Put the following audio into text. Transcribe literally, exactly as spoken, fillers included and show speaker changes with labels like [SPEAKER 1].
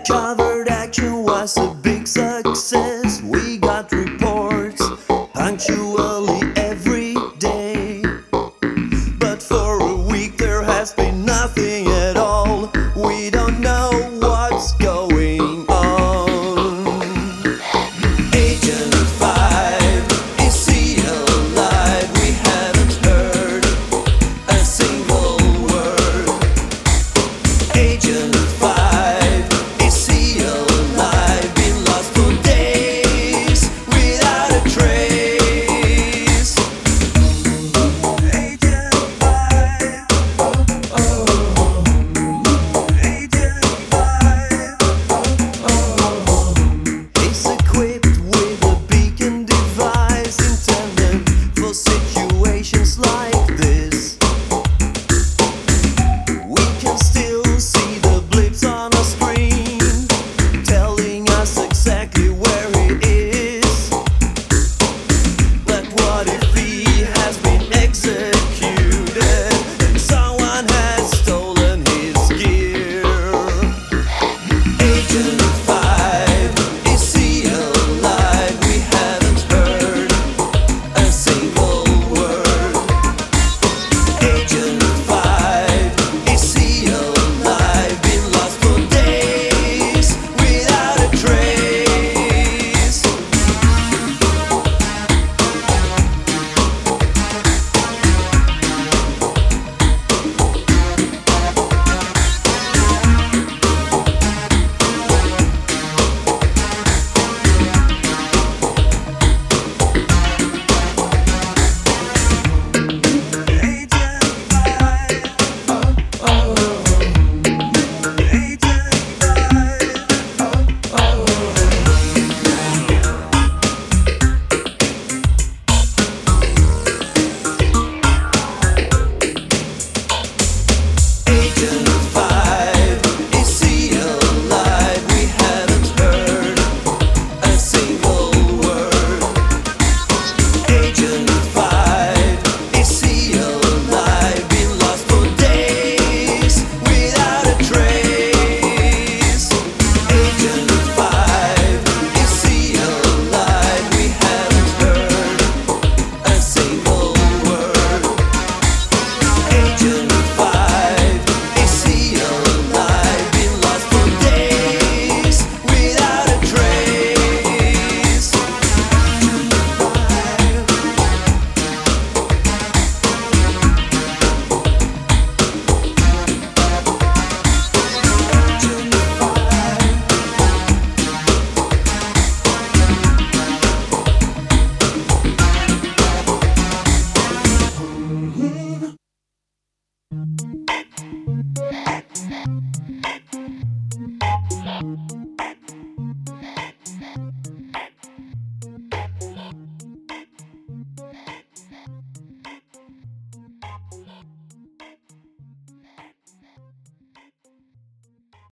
[SPEAKER 1] Covert action was a big success. We got reports punctually every day. But for a week there has been nothing at all. We don't know what's going on. Agent five, is he alive? We haven't heard a single word. Agent five, is he alive? Been lost for days without a trace. Agent five, oh, oh. Agent five, oh, oh. He's equipped with a beacon device intended for situations like this. We can still see the blips on a screen telling us exactly where he is. But what if he has been executed and someone has stolen his gear? Agent five, is he alive? We haven't heard a single word. Agent five, is he alive? Been lost for days without a trace. Agent five, is he alive? We haven't heard a single word. Agent five, is he alive? Been lost for days without a trace. Agent five, is he alive? We haven't heard a single word. Agent five, is he alive? Been lost for days without a trace. Agent five.